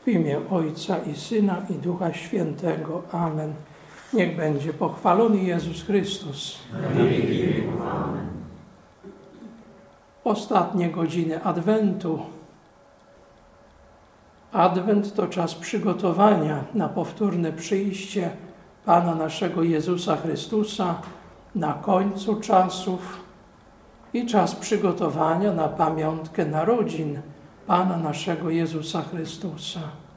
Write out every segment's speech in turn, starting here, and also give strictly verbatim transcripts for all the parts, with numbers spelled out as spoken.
W imię Ojca i Syna i Ducha Świętego. Amen. Niech będzie pochwalony Jezus Chrystus. Amen. Ostatnie godziny Adwentu. Adwent to czas przygotowania na powtórne przyjście Pana naszego Jezusa Chrystusa na końcu czasów i czas przygotowania na pamiątkę narodzin Pana naszego Jezusa Chrystusa.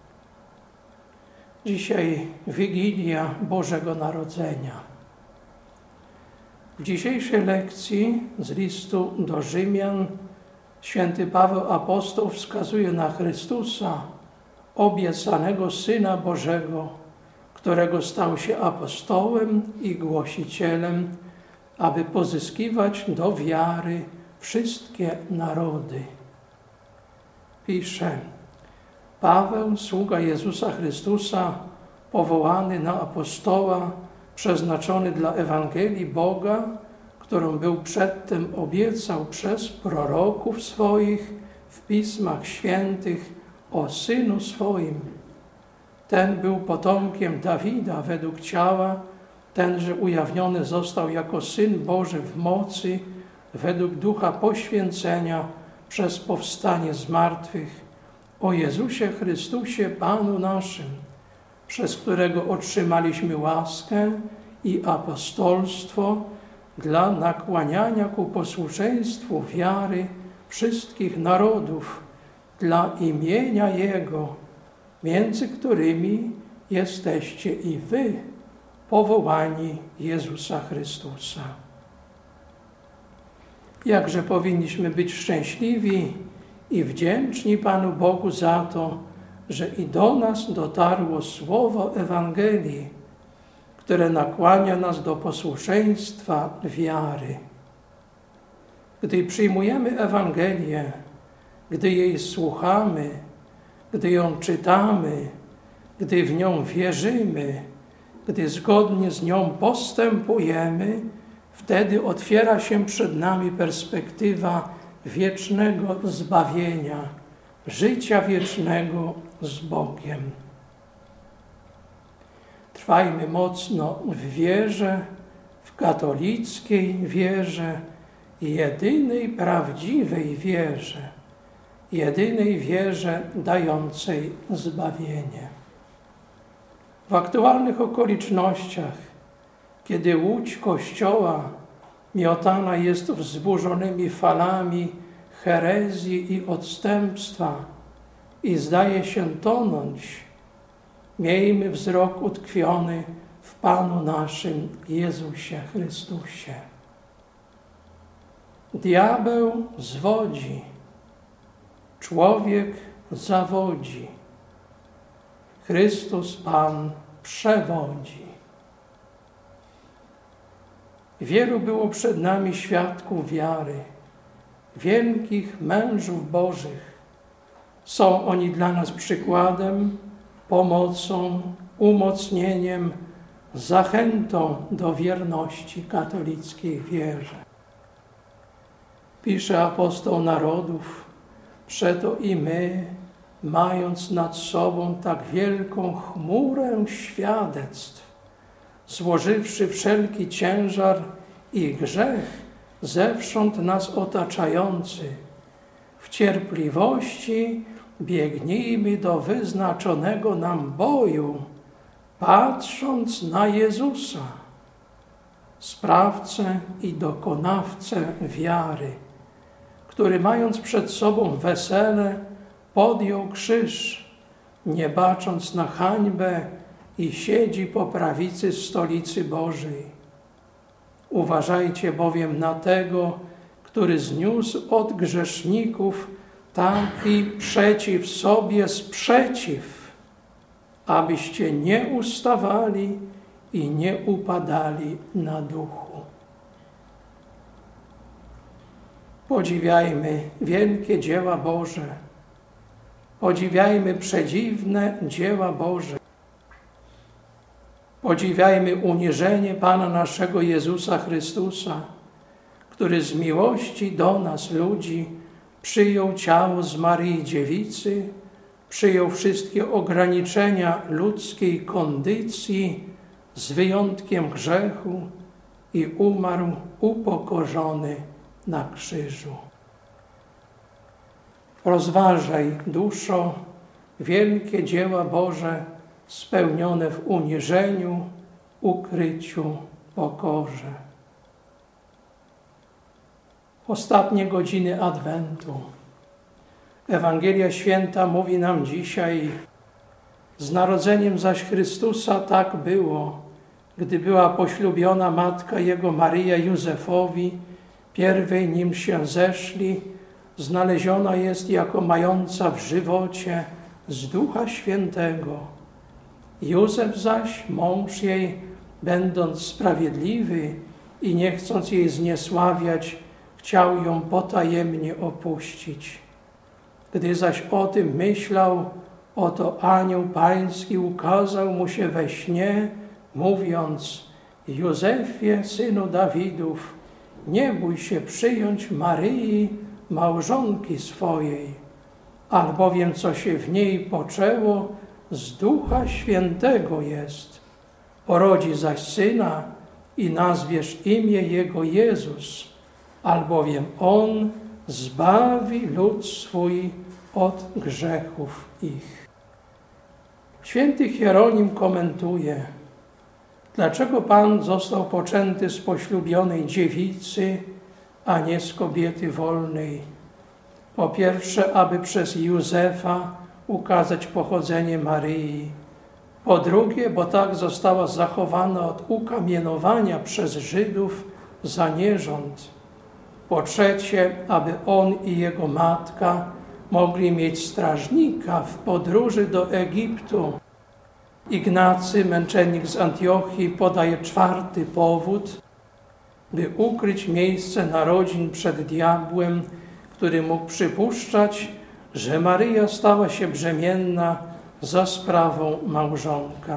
Dzisiaj Wigilia Bożego Narodzenia. W dzisiejszej lekcji z listu do Rzymian święty Paweł Apostoł wskazuje na Chrystusa, obiecanego Syna Bożego, którego stał się apostołem i głosicielem, aby pozyskiwać do wiary wszystkie narody. Pisze: Paweł, sługa Jezusa Chrystusa, powołany na apostoła, przeznaczony dla Ewangelii Boga, którą był przedtem obiecał przez proroków swoich w Pismach Świętych o Synu swoim. Ten był potomkiem Dawida według ciała, tenże ujawniony został jako Syn Boży w mocy, według ducha poświęcenia, przez powstanie z martwych, o Jezusie Chrystusie Panu naszym, przez którego otrzymaliśmy łaskę i apostolstwo dla nakłaniania ku posłuszeństwu wiary wszystkich narodów, dla imienia Jego, między którymi jesteście i wy, powołani Jezusa Chrystusa. Jakże powinniśmy być szczęśliwi i wdzięczni Panu Bogu za to, że i do nas dotarło słowo Ewangelii, które nakłania nas do posłuszeństwa wiary. Gdy przyjmujemy Ewangelię, gdy jej słuchamy, gdy ją czytamy, gdy w nią wierzymy, gdy zgodnie z nią postępujemy, wtedy otwiera się przed nami perspektywa wiecznego zbawienia, życia wiecznego z Bogiem. Trwajmy mocno w wierze, w katolickiej wierze, jedynej prawdziwej wierze, jedynej wierze dającej zbawienie. W aktualnych okolicznościach, kiedy łódź Kościoła miotana jest wzburzonymi falami herezji i odstępstwa i zdaje się tonąć, miejmy wzrok utkwiony w Panu naszym Jezusie Chrystusie. Diabeł zwodzi, człowiek zawodzi, Chrystus Pan przewodzi. Wielu było przed nami świadków wiary, wielkich mężów Bożych. Są oni dla nas przykładem, pomocą, umocnieniem, zachętą do wierności katolickiej wierze. Pisze apostoł narodów: przeto i my, mając nad sobą tak wielką chmurę świadectw, złożywszy wszelki ciężar i grzech zewsząd nas otaczający, w cierpliwości biegnijmy do wyznaczonego nam boju, patrząc na Jezusa, sprawcę i dokonawcę wiary, który mając przed sobą wesele, podjął krzyż, nie bacząc na hańbę, i siedzi po prawicy stolicy Bożej. Uważajcie bowiem na tego, który zniósł od grzeszników taki przeciw sobie sprzeciw, abyście nie ustawali i nie upadali na duchu. Podziwiajmy wielkie dzieła Boże, podziwiajmy przedziwne dzieła Boże. Podziwiajmy uniżenie Pana naszego Jezusa Chrystusa, który z miłości do nas, ludzi, przyjął ciało z Maryi Dziewicy, przyjął wszystkie ograniczenia ludzkiej kondycji z wyjątkiem grzechu i umarł upokorzony na krzyżu. Rozważaj, duszo, wielkie dzieła Boże spełnione w uniżeniu, ukryciu, pokorze. Ostatnie godziny Adwentu. Ewangelia Święta mówi nam dzisiaj: z narodzeniem zaś Chrystusa tak było, gdy była poślubiona matka Jego Maryja Józefowi, pierwej nim się zeszli, znaleziona jest jako mająca w żywocie z Ducha Świętego. Józef zaś, mąż jej, będąc sprawiedliwy i nie chcąc jej zniesławiać, chciał ją potajemnie opuścić. Gdy zaś o tym myślał, oto anioł pański ukazał mu się we śnie, mówiąc: Józefie, synu Dawidów, nie bój się przyjąć Maryi, małżonki swojej, albowiem co się w niej poczęło, z Ducha Świętego jest. Porodzi zaś syna i nazwiesz imię Jego Jezus, albowiem On zbawi lud swój od grzechów ich. Święty Hieronim komentuje, dlaczego Pan został poczęty z poślubionej dziewicy, a nie z kobiety wolnej. Po pierwsze, aby przez Józefa ukazać pochodzenie Maryi. Po drugie, bo tak została zachowana od ukamienowania przez Żydów za nierząd. Po trzecie, aby on i jego matka mogli mieć strażnika w podróży do Egiptu. Ignacy, męczennik z Antiochii, podaje czwarty powód, by ukryć miejsce narodzin przed diabłem, który mógł przypuszczać, że Maryja stała się brzemienna za sprawą małżonka.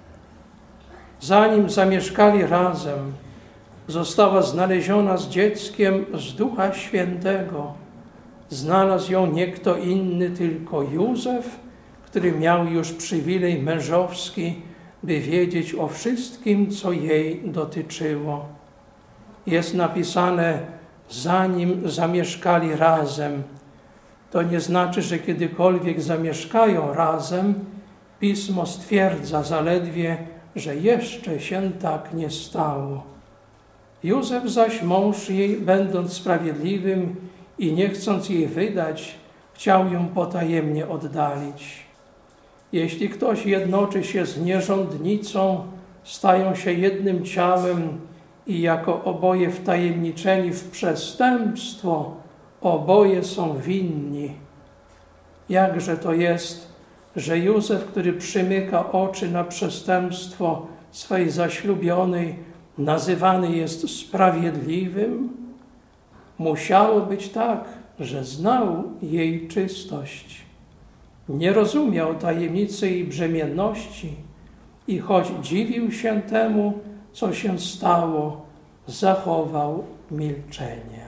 Zanim zamieszkali razem, została znaleziona z dzieckiem z Ducha Świętego. Znalazł ją nie kto inny, tylko Józef, który miał już przywilej mężowski, by wiedzieć o wszystkim, co jej dotyczyło. Jest napisane, zanim zamieszkali razem. To nie znaczy, że kiedykolwiek zamieszkają razem. Pismo stwierdza zaledwie, że jeszcze się tak nie stało. Józef zaś, mąż jej, będąc sprawiedliwym i nie chcąc jej wydać, chciał ją potajemnie oddalić. Jeśli ktoś jednoczy się z nierządnicą, stają się jednym ciałem i jako oboje wtajemniczeni w przestępstwo, oboje są winni. Jakże to jest, że Józef, który przymyka oczy na przestępstwo swej zaślubionej, nazywany jest sprawiedliwym? Musiało być tak, że znał jej czystość. Nie rozumiał tajemnicy jej brzemienności i choć dziwił się temu, co się stało, zachował milczenie.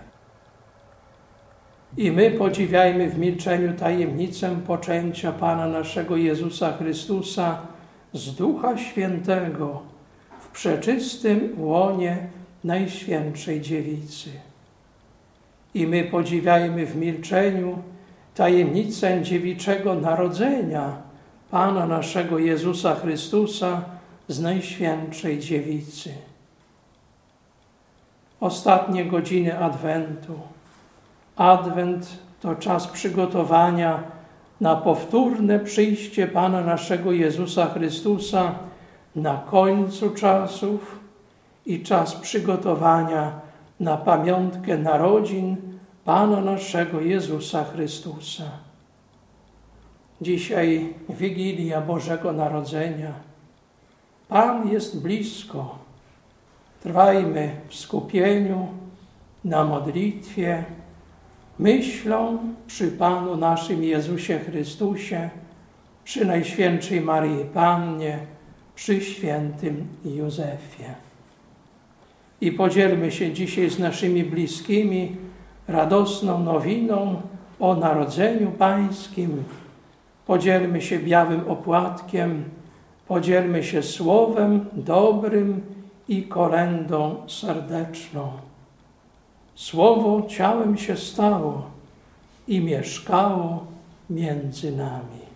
I my podziwiajmy w milczeniu tajemnicę poczęcia Pana naszego Jezusa Chrystusa z Ducha Świętego w przeczystym łonie Najświętszej Dziewicy. I my podziwiajmy w milczeniu tajemnicę dziewiczego narodzenia Pana naszego Jezusa Chrystusa z Najświętszej Dziewicy. Ostatnie godziny Adwentu. Adwent to czas przygotowania na powtórne przyjście Pana naszego Jezusa Chrystusa na końcu czasów i czas przygotowania na pamiątkę narodzin Pana naszego Jezusa Chrystusa. Dzisiaj Wigilia Bożego Narodzenia. Pan jest blisko. Trwajmy w skupieniu, na modlitwie, myślą przy Panu naszym Jezusie Chrystusie, przy Najświętszej Maryi Pannie, przy świętym Józefie. I podzielmy się dzisiaj z naszymi bliskimi radosną nowiną o Narodzeniu Pańskim. Podzielmy się białym opłatkiem, podzielmy się słowem dobrym i kolędą serdeczną. Słowo ciałem się stało i mieszkało między nami.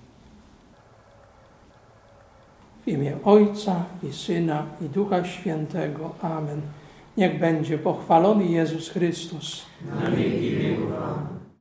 W imię Ojca i Syna i Ducha Świętego. Amen. Niech będzie pochwalony Jezus Chrystus. Na wieki wieków. Amen.